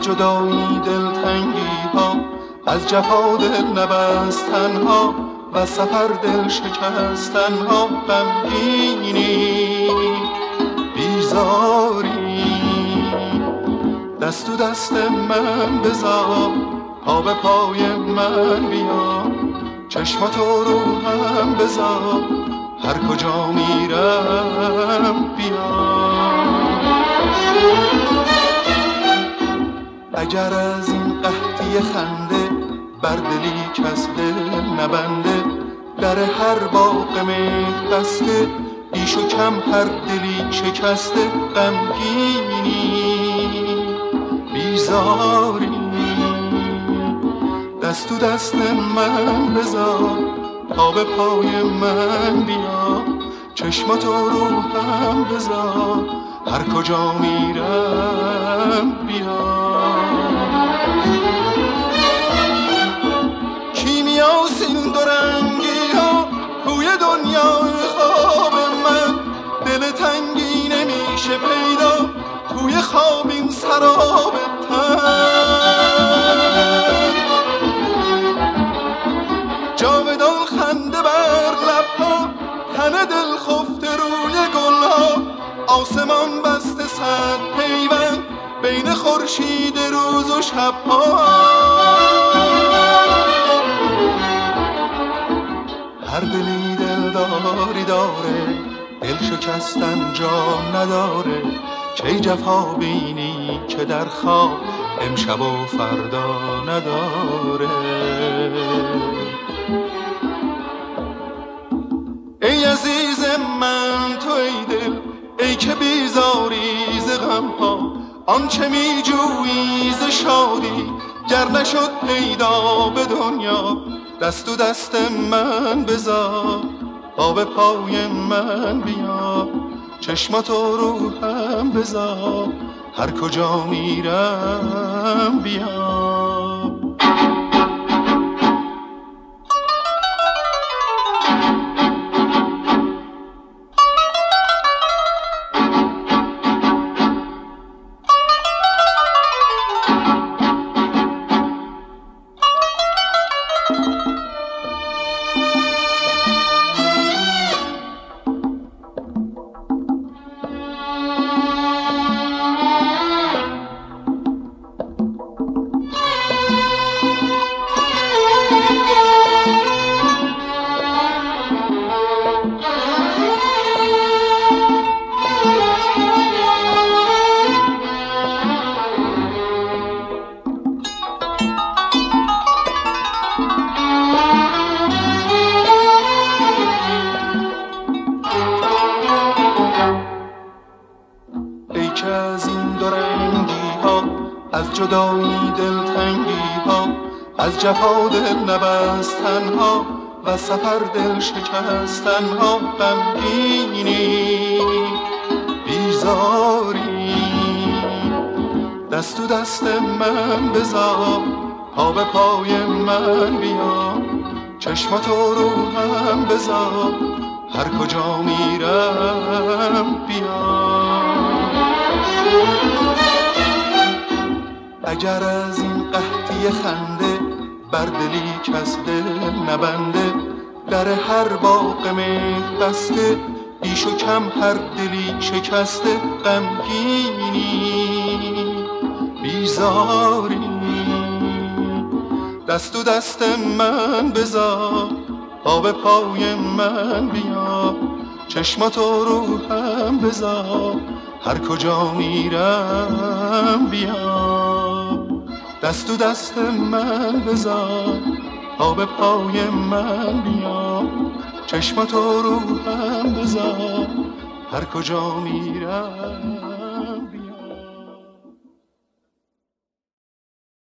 جدایی دلتنگی ها، از جفا دل نبستن ها و سفر دل شکستن ها. غمگینی بیزاری دست تو دست من بذار، پا به پای من بیا، چشماتو رو هم بذار، هر کجا میرم بیا. اگر از این قحطی خنده بر دلی کس دل نبنده، در هر باغ مهر بسته، بیش و کم هر دلی شکسته. غمگینی بیزاری دست تو دست من بذار، پا به پای من بیا، چشماتو رو هم بذار، هر کجا میرم بیا. کیمیاست این دو رنگی ها توی دنیای خواب من، دل تنگی نمیشه پیدا توی خواب این سراب تن. جاودان خنده بر لبها، تن دل خفته روی گلها، آسمان بسته صد پیوند بین خورشید روز و شبها. هر دلی دلداری داره، دل شکستن جا نداره، چه جفا بینی که در خواب امشب و فردا نداره. ای عزیز من تو ای دل، ای که بیزاری ز غمها، آنچه می جویی ز شادی گر نشد پیدا به دنیا. دست تو دست من بذار، پا به پای من بیا، چشماتو رو هم بذار، هر کجا میرم بیا. از جدایی دلتنگی ها، از جفا دل نبستن ها و سفر دل شکستن ها. غمگینی بیزاری دست تو دست من بذار، پا به پای من بیا، چشماتو رو هم بذار، هر کجا میرم بیا. اگر از این قحطی خنده بر دلی کس دل نبنده، در هر باغ مهر بسته، بیش و کم هر دلی شکسته. غمگینی بیزاری دست تو دست من بذار، پا به پای من بیا، چشماتو رو هم بذار، هر کجا میرم بیا. دست تو دست من بذار، پا به پای من بیا، چشماتو رو هم بذار، هر کجا میرم